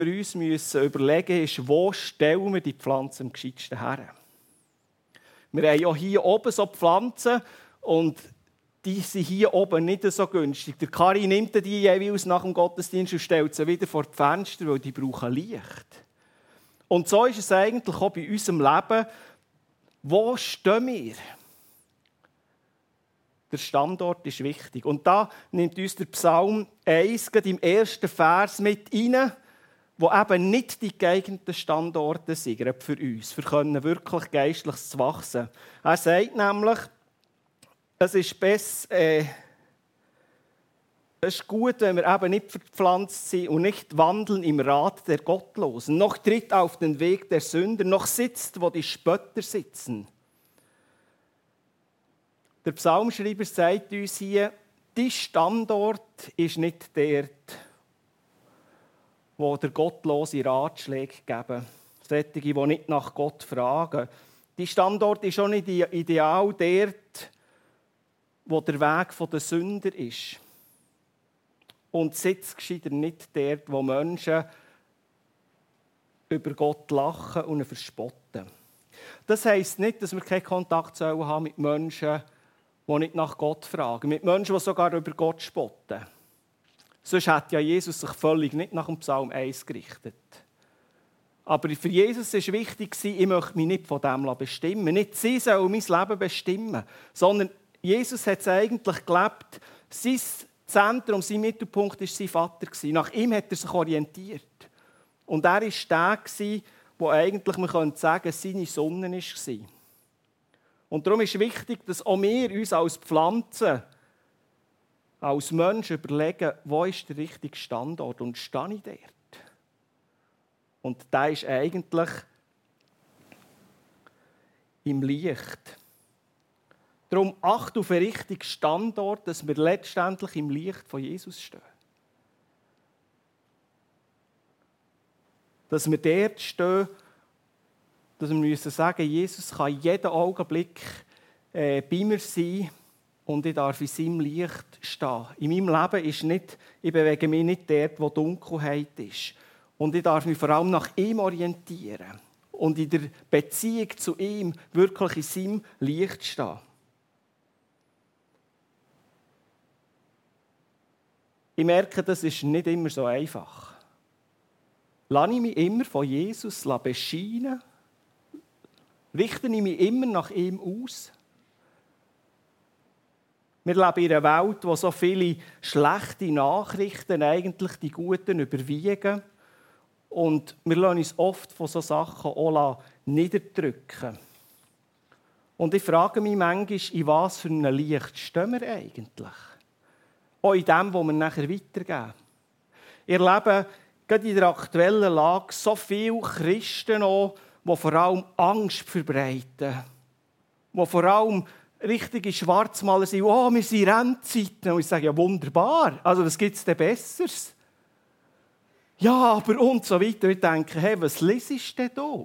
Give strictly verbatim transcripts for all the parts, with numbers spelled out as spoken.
wir uns müssen überlegen müssen, ist, wo stellen wir die Pflanzen am gescheitsten her? Wir haben ja hier oben so Pflanzen und die sind hier oben nicht so günstig. Der Kari nimmt die jeweils nach dem Gottesdienst und stellt sie wieder vor die Fenster, weil die brauchen Licht. Und so ist es eigentlich auch bei unserem Leben. Wo stehen wir? Der Standort ist wichtig. Und da nimmt uns der Psalm eins im ersten Vers mit rein, wo eben nicht die geeigneten Standorte sind für uns, für können wirklich geistlich zu wachsen. Er sagt nämlich, es ist besser, äh, es ist gut, wenn wir eben nicht verpflanzt sind und nicht wandeln im Rat der Gottlosen, noch tritt auf den Weg der Sünder, noch sitzt, wo die Spötter sitzen. Der Psalmschreiber sagt uns hier, dein Standort ist nicht dort, wo der Gottlose Ratschläge geben, solche, die nicht nach Gott fragen. Dein Standort ist auch nicht ideal dort, wo der Weg der Sünder ist. Und sitzt gescheiter nicht dort, wo Menschen über Gott lachen und ihn verspotten. Das heisst nicht, dass wir keinen Kontakt haben mit Menschen, die nicht nach Gott fragen. Mit Menschen, die sogar über Gott spotten. Sonst hat ja Jesus sich völlig nicht nach dem Psalm eins gerichtet. Aber für Jesus war wichtig, ich möchte mich nicht von dem bestimmen. Nicht sie sollen mein Leben bestimmen, sondern Jesus hat es eigentlich gelebt. Sein Zentrum, sein Mittelpunkt war sein Vater. Nach ihm hat er sich orientiert. Und er war der, der eigentlich, man könnte sagen, seine Sonne war. Und darum ist wichtig, dass auch wir uns als Pflanzen, als Menschen überlegen, wo ist der richtige Standort und stehe ich dort? Und der ist eigentlich im Licht. Darum acht auf den richtigen Standort, dass wir letztendlich im Licht von Jesus stehen. Dass wir dort stehen, dass wir müssen sagen, Jesus kann jeden Augenblick äh, bei mir sein und ich darf in seinem Licht stehen. In meinem Leben ist nicht, ich bewege mich nicht dort, wo Dunkelheit ist. Und ich darf mich vor allem nach ihm orientieren und in der Beziehung zu ihm wirklich in seinem Licht stehen. Ich merke, das ist nicht immer so einfach. Lasse ich mich immer von Jesus bescheinen? Richte ich mich immer nach ihm aus? Wir leben in einer Welt, wo so viele schlechte Nachrichten eigentlich die guten überwiegen. Und wir lassen uns oft von solchen Sachen auch niederdrücken. Und ich frage mich manchmal, in was für einem Licht stehen wir eigentlich? Auch in dem, was wir nachher weitergeben. Ich erlebe gerade in der aktuellen Lage so viele Christen, auch, die vor allem Angst verbreiten. Die vor allem richtige Schwarzmaler sind. Oh, wir sind in Endzeiten. Und ich sage, ja wunderbar. Also was gibt es denn Besseres? Ja, aber und so weiter. Ich denke, hey, was lesest du denn da?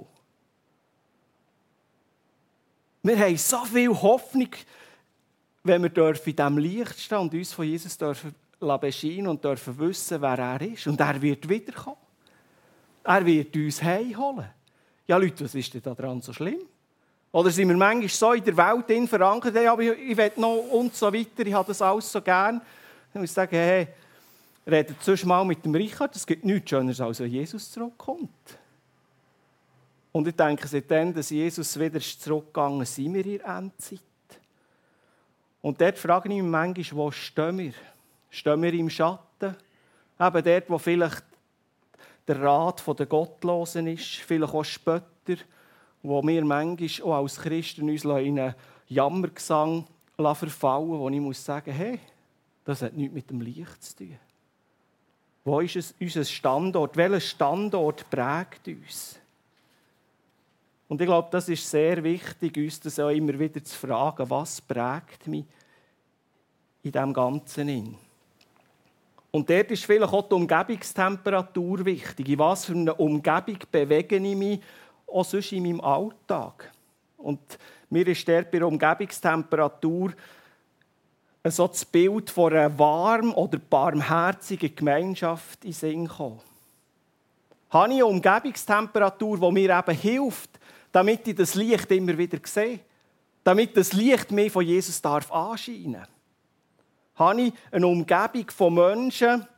Wir haben so viel Hoffnung, wenn wir in diesem Licht stehen und uns von Jesus dürfen bescheinen und dürfen wissen, wer er ist. Und er wird wiederkommen. Er wird uns heimholen. Ja, Leute, was ist denn daran so schlimm? Oder sind wir manchmal so in der Welt verankert, hey, aber ich will noch und so weiter, ich habe das alles so gern. Dann muss ich sagen, hey, redet sonst mal mit dem Richard, es gibt nichts Schöneres, als wenn Jesus zurückkommt. Und ich denke, seitdem, dass Jesus wieder zurückgegangen ist, sind wir in der Endzeit. Und dort frage ich mich manchmal, wo stehen wir? Stehen wir im Schatten? Eben dort, wo vielleicht der Rat der Gottlosen ist, vielleicht auch Spötter, wo wir manchmal auch als Christen uns in einen Jammergesang verfallen, wo ich muss sagen, hey, das hat nichts mit dem Licht zu tun. Wo ist es, unser Standort? Welcher Standort prägt uns? Und ich glaube, das ist sehr wichtig, uns das auch immer wieder zu fragen, was prägt mich in diesem Ganzen. Und dort ist vielleicht auch die Umgebungstemperatur wichtig. In was für einer Umgebung bewege ich mich, auch sonst in meinem Alltag. Und mir ist dort bei der Umgebungstemperatur so das Bild von einer warm oder barmherzigen Gemeinschaft in den Sinn gekommen. Habe ich eine Umgebungstemperatur, die mir eben hilft, damit ich das Licht immer wieder sehe? Damit das Licht mir von Jesus darf anscheinen? Habe ich eine Umgebung von Menschen,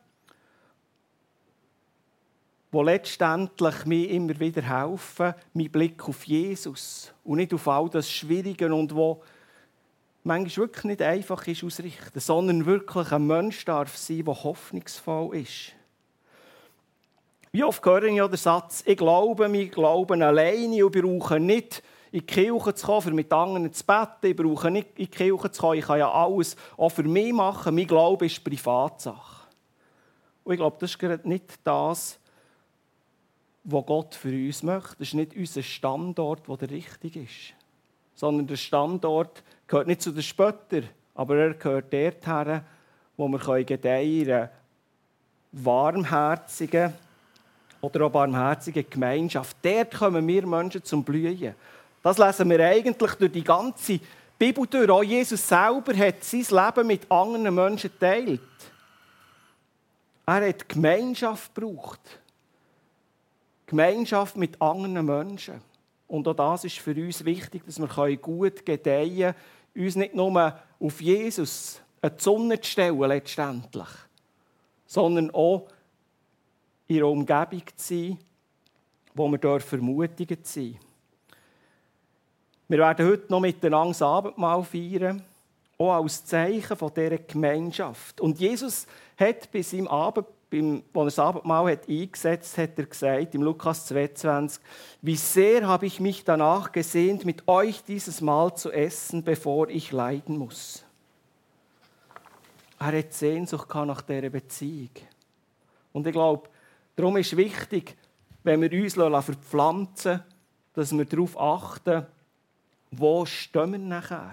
die letztendlich mir immer wieder helfen, meinen Blick auf Jesus und nicht auf all das Schwierige und wo manchmal wirklich nicht einfach ist ausrichten, sondern wirklich ein Mensch darf sein, der hoffnungsvoll ist. Wie oft höre ich ja den Satz, ich glaube, wir glauben alleine und brauche nicht in die Kirche zu kommen, um mit anderen zu beten. Ich brauche nicht in die Kirche zu kommen, ich kann ja alles auch für mich machen. Mein Glaube ist Privatsache. Und ich glaube, das ist gerade nicht das, was Gott für uns möchte. Das ist nicht unser Standort, der der richtige ist. Sondern der Standort gehört nicht zu den Spöttern, aber er gehört dorthin, wo wir gedeihen können, warmherzigen oder auch barmherzigen Gemeinschaft. Dort kommen wir Menschen zum Blühen. Das lesen wir eigentlich durch die ganze Bibel durch. Auch Jesus selber hat sein Leben mit anderen Menschen geteilt. Er hat Gemeinschaft gebraucht. Gemeinschaft mit anderen Menschen. Und auch das ist für uns wichtig, dass wir gut gedeihen können, uns nicht nur auf Jesus eine Sonne zu stellen, letztendlich, sondern auch in einer Umgebung zu sein, wo wir ermutigt sein dürfen. Wir werden heute noch miteinander das Abendmahl feiern, auch als Zeichen von dieser Gemeinschaft. Und Jesus hat bei seinem Abend, beim, als er das Abendmahl hat eingesetzt hat, hat er gesagt, im Lukas zweiundzwanzig, wie sehr habe ich mich danach gesehnt, mit euch dieses Mahl zu essen, bevor ich leiden muss. Er hat Sehnsucht nach dieser Beziehung. Und ich glaube, darum ist es wichtig, wenn wir uns verpflanzen lassen, dass wir darauf achten, wo stehen wir nachher?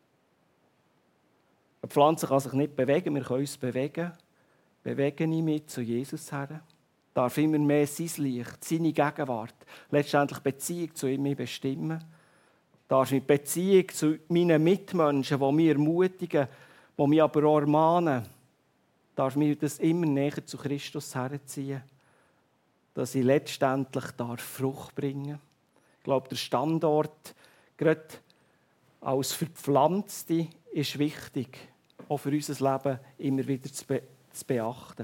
Eine Pflanze kann sich nicht bewegen, wir können uns bewegen. Bewege ich mich zu Jesus her? Darf immer mehr sein Licht, seine Gegenwart, letztendlich Beziehung zu ihm bestimmen? Darf ich Beziehung zu meinen Mitmenschen, die mich ermutigen, die mich aber auch ermahnen, darf mich das immer näher zu Christus herziehen, dass ich letztendlich darf Frucht bringen darf? Ich glaube, der Standort, gerade als Verpflanzte, ist wichtig, auch für unser Leben immer wieder zu, be- zu beachten.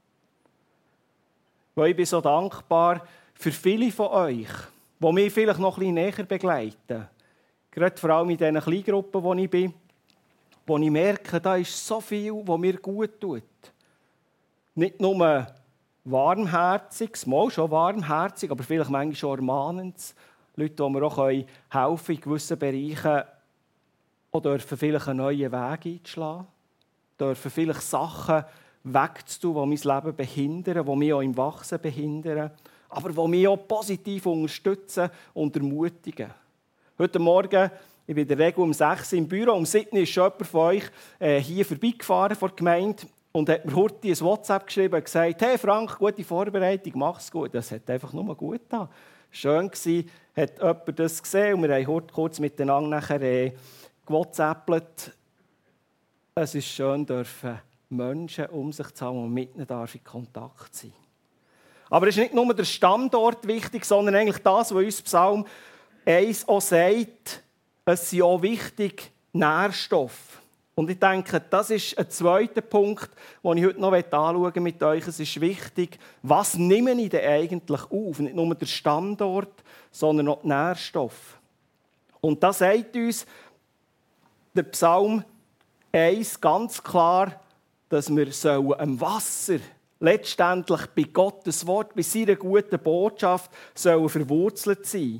Weil ich bin so dankbar für viele von euch, die mich vielleicht noch ein bisschen näher begleiten. Gerade vor allem in diesen Kleingruppen, wo ich bin, wo ich merke, da ist so viel, was mir gut tut. Nicht nur warmherziges, mal schon warmherzig, aber vielleicht manchmal schon ermahnendes. Leute, die mir auch helfen können, in gewissen Bereichen, auch dürfen vielleicht einen neuen Weg einzuschlagen, dürfen vielleicht Sachen wegzutun, die mein Leben behindern, die mich auch im Wachsen behindern, aber die mich auch positiv unterstützen und ermutigen. Heute Morgen, ich bin in der Regel um sechs Uhr im Büro, um sieben Uhr ist schon jemand von euch äh, hier vorbeigefahren vor der Gemeinde und hat mir heute ein WhatsApp geschrieben und gesagt, hey Frank, gute Vorbereitung, mach's gut. Das hat einfach nur gut getan. Schön war, hat jemand das gesehen und wir haben heute kurz miteinander nachher äh, gewhatsappt. Es ist schön, dürfen Menschen um sich zu haben, die mit ihnen in Kontakt sein. Aber es ist nicht nur der Standort wichtig, sondern eigentlich das, was uns Psalm eins auch sagt, es sind auch wichtig Nährstoffe. Und ich denke, das ist ein zweiter Punkt, den ich heute noch anschauen mit euch. Es ist wichtig, was nehme ich denn eigentlich auf? Nicht nur der Standort, sondern auch die Nährstoffe. Und da sagt uns der Psalm eins ganz klar, dass wir am Wasser letztendlich bei Gottes Wort, bei seiner guten Botschaft sollen verwurzelt sein,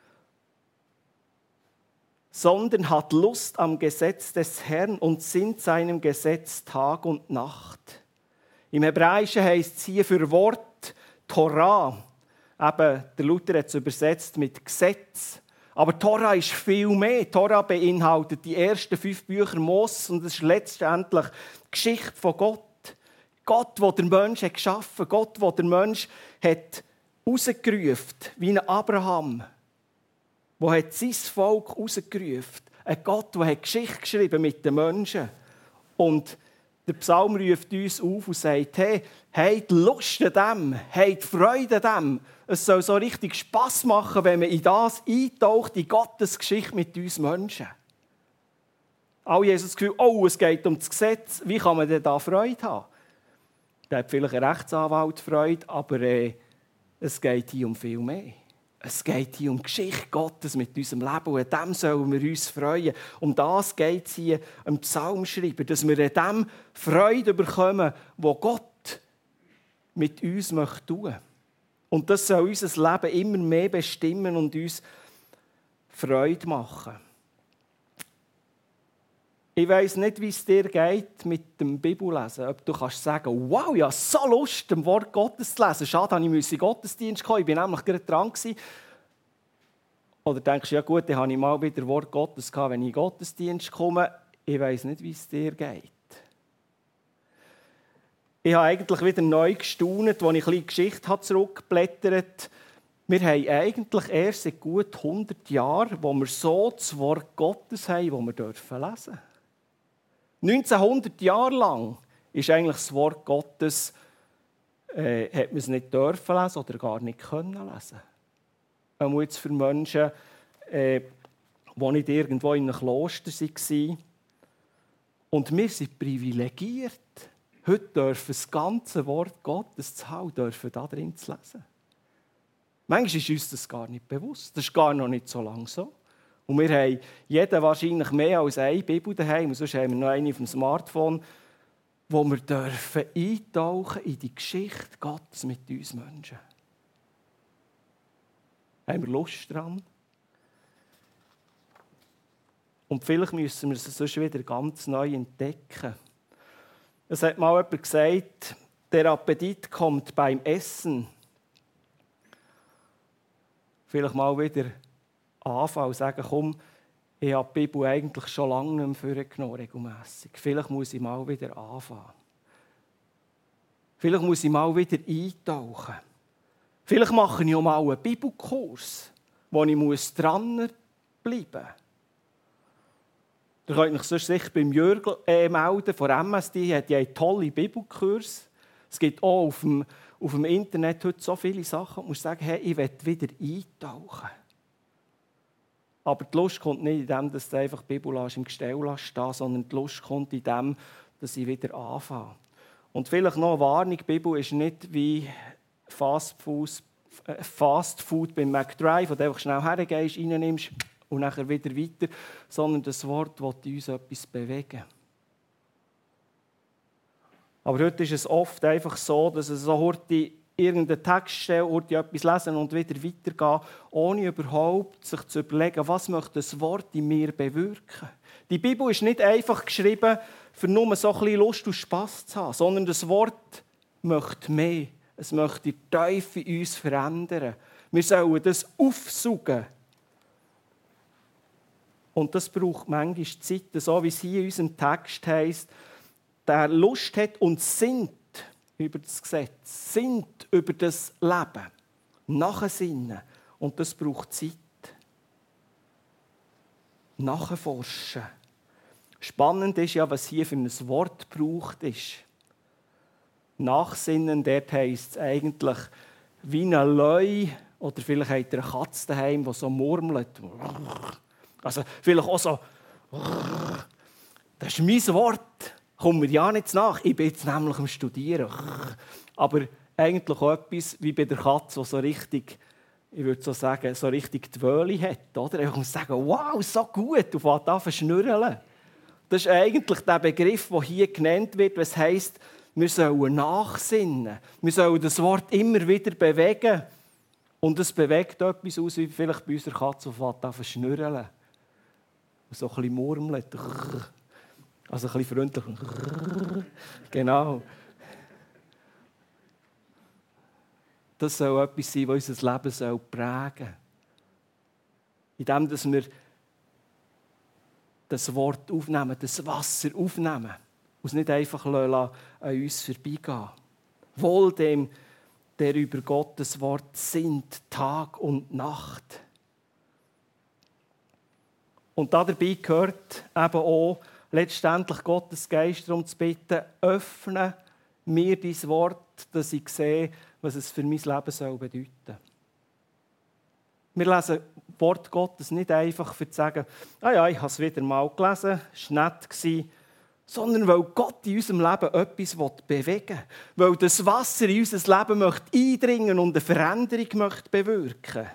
sondern hat Lust am Gesetz des Herrn und sinnt seinem Gesetz Tag und Nacht. Im Hebräischen heisst es hier für Wort Torah. Eben, der Luther hat es übersetzt mit Gesetz. Aber Torah ist viel mehr. Torah beinhaltet die ersten fünf Bücher Mose und es ist letztendlich die Geschichte von Gott. Gott, der den Menschen geschaffen hat. Gott, der den Menschen hat rausgerufen, wie ein Abraham, der hat sein Volk rausgerufen. Ein Gott, der hat Geschichte geschrieben mit den Menschen. Und Der Psalm ruft uns auf und sagt, hey, habt Lust an dem, habt Freude an dem. Es soll so richtig Spass machen, wenn man in das eintaucht, in Gottes Geschichte mit uns Menschen. Alle haben das Gefühl, oh, es geht um das Gesetz, wie kann man denn da Freude haben? Da hat vielleicht ein Rechtsanwalt Freude, aber äh, es geht hier um viel mehr. Es geht hier um die Geschichte Gottes mit unserem Leben und an dem sollen wir uns freuen. Um das geht es hier im Psalmschreiber, dass wir an dem Freude bekommen, wo Gott mit uns tun möchte. Und das soll unser Leben immer mehr bestimmen und uns Freude machen. Ich weiss nicht, wie es dir geht mit dem Bibellesen. Ob du kannst sagen, wow, ich habe so Lust, das Wort Gottes zu lesen. Schade, dass ich in den Gottesdienst kommen. Ich war nämlich gerade dran. Oder denkst du, ja gut, dann habe ich mal wieder Wort Gottes gehabt, wenn ich in den Gottesdienst komme. Ich weiss nicht, wie es dir geht. Ich habe eigentlich wieder neu gestaunt, als ich ein bisschen Geschichte zurückgeblättert habe. Wir haben eigentlich erst seit gut hundert Jahren, wo wir so das Wort Gottes haben, das wir lesen dürfen. neunzehnhundert Jahre lang ist eigentlich das Wort Gottes, äh, hat man es nicht dürfen lesen oder gar nicht können lesen. Auch jetzt für Menschen, äh, die nicht irgendwo in einem Kloster waren. Und wir sind privilegiert. Heute dürfen das ganze Wort Gottes zu Hause dürfen da drin zu lesen. Manchmal ist uns das gar nicht bewusst. Das ist gar noch nicht so lange so. Und wir haben jeder wahrscheinlich mehr als eine Bibel daheim. Und sonst haben wir noch eine auf dem Smartphone, wo wir dürfen eintauchen in die Geschichte Gottes mit uns Menschen. Haben wir Lust dran? Und vielleicht müssen wir es sonst wieder ganz neu entdecken. Es hat mal jemand gesagt, der Appetit kommt beim Essen. Vielleicht mal wieder anfangen und sagen, komm, ich habe die Bibel eigentlich schon lange nicht mehr vorgenommen, regelmässig. Vielleicht muss ich mal wieder anfangen. Vielleicht muss ich mal wieder eintauchen. Vielleicht mache ich auch mal einen Bibelkurs, wo ich dranbleiben muss. Ihr könnt euch sonst sicher beim Jürgel äh, melden, von M S D, hat ja einen tollen Bibelkurs. Es gibt auch auf dem, auf dem Internet heute so viele Sachen, wo man sagen, hey, ich will wieder eintauchen. Aber die Lust kommt nicht in dem, dass du einfach die Bibel im Gestell stehst, sondern die Lust kommt in dem, dass ich wieder anfange. Und vielleicht noch eine Warnung, die Bibel ist nicht wie Fast Food, äh, Fast Food beim McDrive, wo du einfach schnell hergehst, reinnimmst und nachher wieder weiter, sondern das Wort will uns etwas bewegen. Aber heute ist es oft einfach so, dass es so heute irgendeinen Text stellen, heute etwas lesen und wieder weitergehen, ohne überhaupt sich zu überlegen, was möchte das Wort in mir bewirken. Die Bibel ist nicht einfach geschrieben, für nur so ein bisschen Lust und Spass zu haben, sondern das Wort möchte mehr. Es möchte die Tiefe in uns verändern. Wir sollen das aufsaugen. Und das braucht manchmal Zeit, so wie es hier in unserem Text heisst, der Lust hat und sinnt über das Gesetz, sinnt über das Leben, nachsinnen. Und das braucht Zeit. Nachforschen. Spannend ist ja, was hier für ein Wort gebraucht ist. Nachsinnen, dort heisst es eigentlich wie ein Leu, oder vielleicht habt ihr eine Katze daheim, die so murmelt. Also vielleicht auch so, das ist mein Wort, kommt mir ja nicht nach, ich bin jetzt nämlich am Studieren. Aber eigentlich auch etwas wie bei der Katze, die so richtig, ich würde so sagen, so richtig die Wöhle hat. Oder? Ich muss sagen, wow, so gut, und fängt an zu schnurren. Das ist eigentlich der Begriff, der hier genannt wird, was heisst, wir sollen nachsinnen. Wir sollen das Wort immer wieder bewegen. Und es bewegt etwas aus, wie vielleicht bei unserer Katze, die fängt an zu schnurren. Und so ein bisschen murmelt. Also ein bisschen freundlich. Genau. Das soll etwas sein, das unser Leben prägen soll. Indem dass wir das Wort aufnehmen, das Wasser aufnehmen. Und es nicht einfach an uns vorbeigehen. Wohl dem, der über Gottes Wort sinnt, Tag und Nacht. Und dabei gehört eben auch letztendlich Gottes Geist darum zu bitten, öffne mir dein Wort, dass ich sehe, was es für mein Leben soll bedeuten. Wir lesen das Wort Gottes nicht einfach, um zu sagen, ah ja, ich habe es wieder mal gelesen, es war nett, sondern weil Gott in unserem Leben etwas bewegen will. Weil das Wasser in unser Leben möchte eindringen und eine Veränderung möchte bewirken.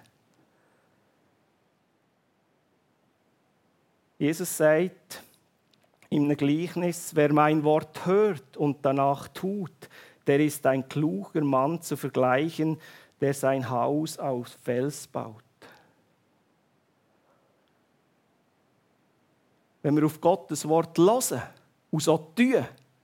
Jesus sagt in einem Gleichnis, wer mein Wort hört und danach tut, der ist ein kluger Mann zu vergleichen, der sein Haus auf Fels baut. Wenn wir auf Gottes Wort hören und so tun,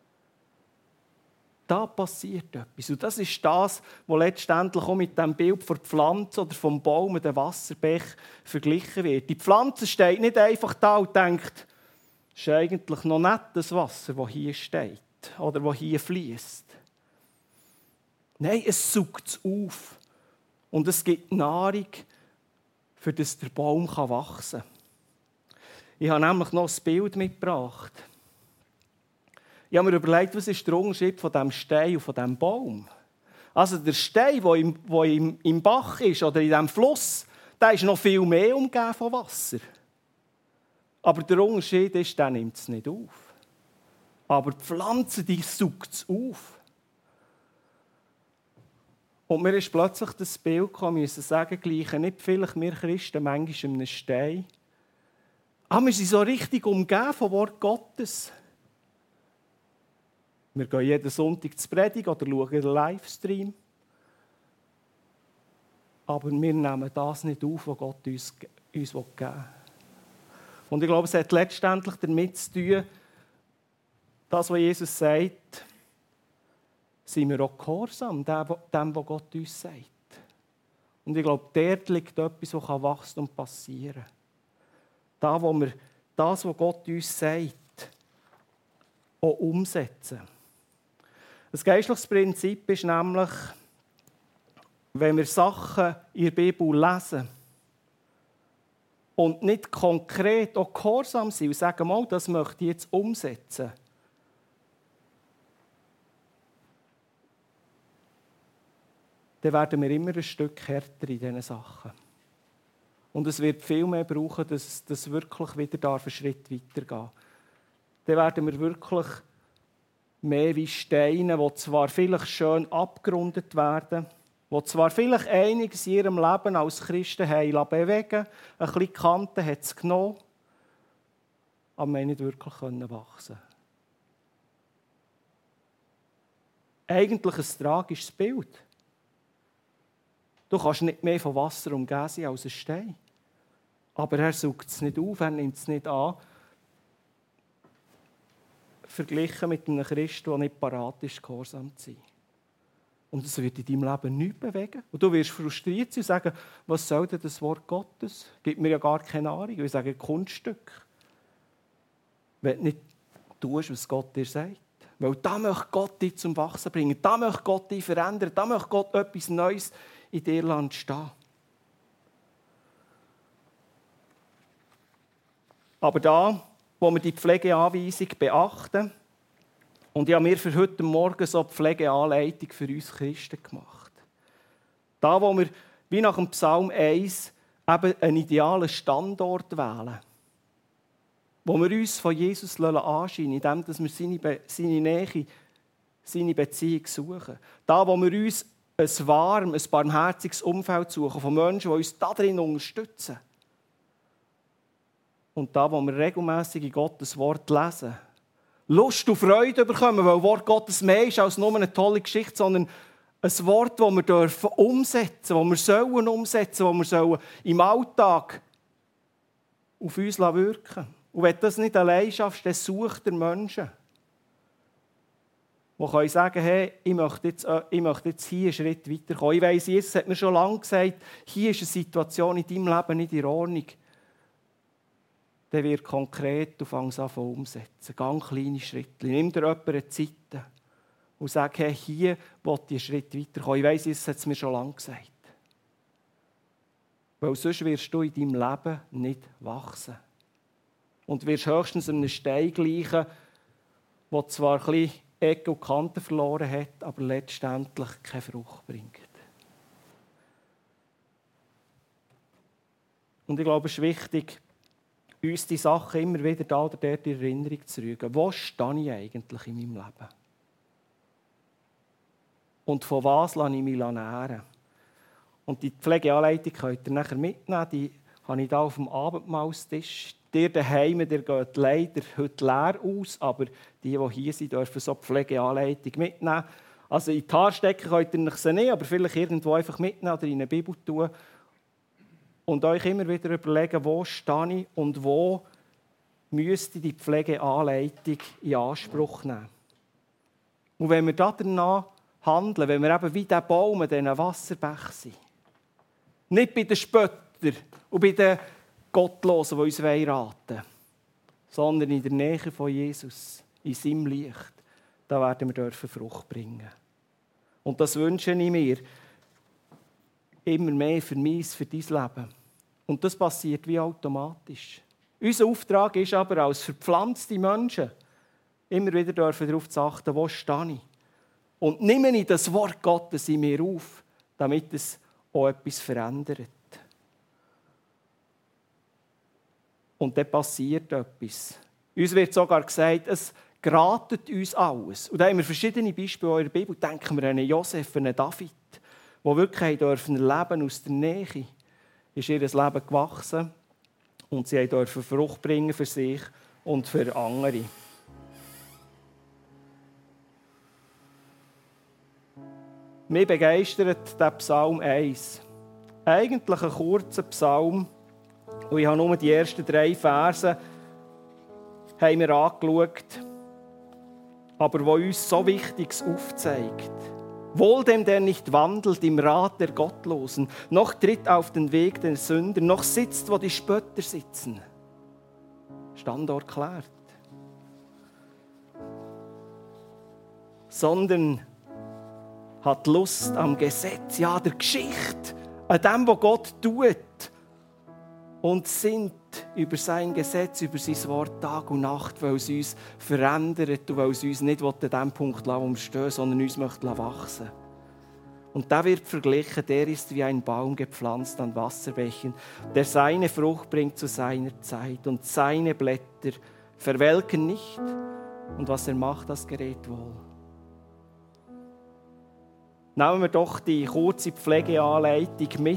da passiert etwas. Und das ist das, was letztendlich auch mit dem Bild von der Pflanze oder vom Baum, dem Wasserbech, verglichen wird. Die Pflanze steht nicht einfach da und denkt, es ist eigentlich noch nicht das Wasser, das hier steht oder das hier fließt. Nein, es saugt es auf. Und es gibt Nahrung, für das der Baum wachsen kann. Ich habe nämlich noch ein Bild mitgebracht. Ich habe mir überlegt, was ist der Unterschied von diesem Stein und von diesem Baum? Also der Stein, der im, der im, im Bach ist oder in diesem Fluss, der ist noch viel mehr umgeben von Wasser. Aber der Unterschied ist, der nimmt es nicht auf. Aber die Pflanze, die saugt es auf. Und mir ist plötzlich das Bild gekommen, müssen sagen, gleichen nicht vielleicht wir Christen manchmal einem Stein. Aber wir sind so richtig umgeben vom Wort Gottes. Wir gehen jeden Sonntag zu Predigen oder schauen den Livestream. Aber wir nehmen das nicht auf, was Gott uns, uns geben will. Und ich glaube, es hat letztendlich damit zu tun, das, was Jesus sagt, sind wir auch gehorsam, dem, was Gott uns sagt. Und ich glaube, dort liegt etwas, das wachsen und passieren kann. Da, wo wir das, was Gott uns sagt, auch umsetzen. Ein geistliches Prinzip ist nämlich, wenn wir Sachen in der Bibel lesen und nicht konkret auch gehorsam sind und sagen, mal, das möchte ich jetzt umsetzen, dann werden wir immer ein Stück härter in diesen Sachen. Und es wird viel mehr brauchen, dass das wirklich wieder einen Schritt weitergehen darf. Dann werden wir wirklich mehr wie Steine, die zwar vielleicht schön abgerundet werden, die zwar vielleicht einiges in ihrem Leben als Christen haben bewegen, ein bisschen Kanten hat es genommen, aber wir nicht wirklich wachsen können. Eigentlich ein tragisches Bild. Du kannst nicht mehr von Wasser umgeben sein als ein Stein. Aber er saugt es nicht auf, er nimmt es nicht an. Verglichen mit einem Christen, der nicht parat ist, gehorsam zu sein. Und es wird in deinem Leben nichts bewegen. Und du wirst frustriert sein und sagen, was soll denn das Wort Gottes? Gibt mir ja gar keine Ahnung. Ich sage, Kunststück. Wenn du nicht tust, was Gott dir sagt. Weil da möchte Gott dich zum Wachsen bringen. Da möchte Gott dich verändern. Da möchte Gott etwas Neues in dir entstehen. Aber da, wo wir die Pflegeanweisung beachten, und ich habe mir für heute Morgen so eine Pflegeanleitung für uns Christen gemacht. Da, wo wir, wie nach dem Psalm eins, eben einen idealen Standort wählen. Wo wir uns von Jesus anschauen, indem wir seine, Be- seine Nähe, seine Beziehung suchen. Da, wo wir uns ein warm, ein barmherziges Umfeld suchen von Menschen, die uns darin unterstützen. Und da, wo wir regelmässig in Gottes Wort lesen, Lust und Freude bekommen, weil Wort Gottes mehr ist als nur eine tolle Geschichte, sondern ein Wort, das wir dürfen umsetzen, das wir sollen umsetzen, das wir sollen im Alltag auf uns wirken lassen. Und wenn du das nicht allein schaffst, dann such dir Menschen, die können sagen, hey, ich möchte jetzt, ich möchte jetzt hier einen Schritt weiterkommen. Ich weiss, Jesus hat mir schon lange gesagt, hier ist eine Situation in deinem Leben nicht in Ordnung. Dann wird konkret, du fängst an umsetzen. Ganz kleine Schritte. Nimm dir jemanden Zeit und sag, hey, hier will ich einen Schritt weiterkommen. Ich weiss, Jesus hat es mir schon lange gesagt. Weil sonst wirst du in deinem Leben nicht wachsen. Und wirst höchstens einem Stein gleichen, der zwar ein bisschen Ecken und Kanten verloren hat, aber letztendlich keine Frucht bringt. Und ich glaube, es ist wichtig, uns die Sachen immer wieder da oder dort in Erinnerung zu rufen. Wo stehe ich eigentlich in meinem Leben? Und von was lasse ich mich ernähren? Und die Pflegeanleitung könnt ihr nachher mitnehmen. Die habe ich hier auf dem Abendmahlstisch. Ihr daheim, ihr geht leider heute leer aus, aber die, die hier sind, dürfen so die Pflegeanleitung mitnehmen. Also in die Haare stecken könnt ihr sie nicht, aber vielleicht irgendwo einfach mitnehmen oder in eine Bibel tun. Und euch immer wieder überlegen, wo stehe ich und wo müsste die Pflegeanleitung in Anspruch nehmen. Und wenn wir danach handeln, wenn wir eben wie dieser Baum in diesen Wasserbach sind, nicht bei den Spöttern und bei den Gottlosen, die uns raten wollen, sondern in der Nähe von Jesus, in seinem Licht, da werden wir dürfen Frucht bringen. Und das wünsche ich mir immer mehr für mich, für dein Leben. Und das passiert wie automatisch. Unser Auftrag ist aber, als verpflanzte Menschen immer wieder dürfen darauf zu achten, wo stehe ich. Und nehme ich das Wort Gottes in mir auf, damit es auch etwas verändert. Und dann passiert etwas. Uns wird sogar gesagt, es geratet uns alles. Und da haben wir verschiedene Beispiele in der Bibel. Denken wir an Josef, an David, die wirklich dürfen erleben aus der Nähe. Ist ihr Leben gewachsen und sie dürfen Frucht bringen für sich und für andere. Mich begeistert der Psalm eins. Eigentlich ein kurzer Psalm. Und ich habe nur die ersten drei Verse haben wir angeschaut, aber wo uns so Wichtiges aufzeigt. Wohl dem, der nicht wandelt im Rat der Gottlosen, noch tritt auf den Weg der Sünder, noch sitzt, wo die Spötter sitzen. Standort klärt. Sondern hat Lust am Gesetz, ja, der Geschichte, an dem, was Gott tut. Und sinnt über sein Gesetz, über sein Wort Tag und Nacht, weil es uns verändert und weil es uns nicht an diesem Punkt umstehen, sondern uns möchte wachsen. Und da wird verglichen, der ist wie ein Baum gepflanzt an Wasserbächen, der seine Frucht bringt zu seiner Zeit und seine Blätter verwelken nicht. Und was er macht, das gerät wohl. Nehmen wir doch die kurze Pflegeanleitung mit.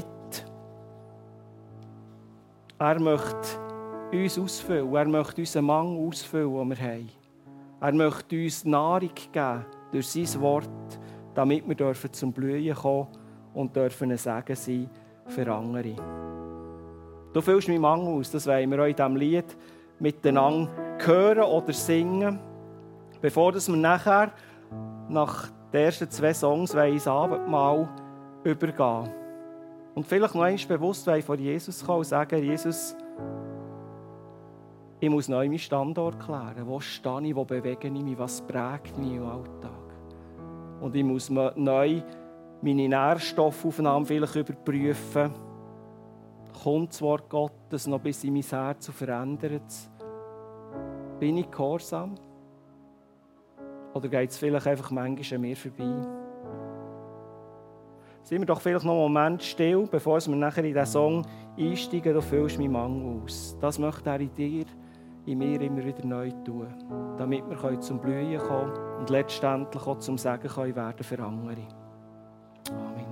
Er möchte uns ausfüllen, er möchte unseren Mangel ausfüllen, den wir haben. Er möchte uns Nahrung geben durch sein Wort, damit wir dürfen zum Blühen kommen und dürfen ein Segen sein für andere. Du füllst meinen Mangel aus, das wollen wir auch in diesem Lied miteinander hören oder singen, bevor wir nachher nach den ersten zwei Songs ins Abendmahl übergehen. Und vielleicht noch einmal bewusst vor Jesus kommen und sagen, Jesus, ich muss neu meinen Standort klären. Wo stehe ich, wo bewege ich mich, was prägt mich im Alltag? Und ich muss neu meine Nährstoffaufnahme vielleicht überprüfen. Kommt das Wort Gottes noch bis in mein Herz und verändert es? Bin ich gehorsam? Oder geht es vielleicht einfach manchmal an mir vorbei? Sind wir doch vielleicht noch einen Moment still, bevor wir nachher in diesen Song einsteigen, du füllst meinen Mangel aus. Das möchte er in dir, in mir immer wieder neu tun, damit wir zum Blühen kommen und letztendlich auch zum Segen können werden für andere. Amen.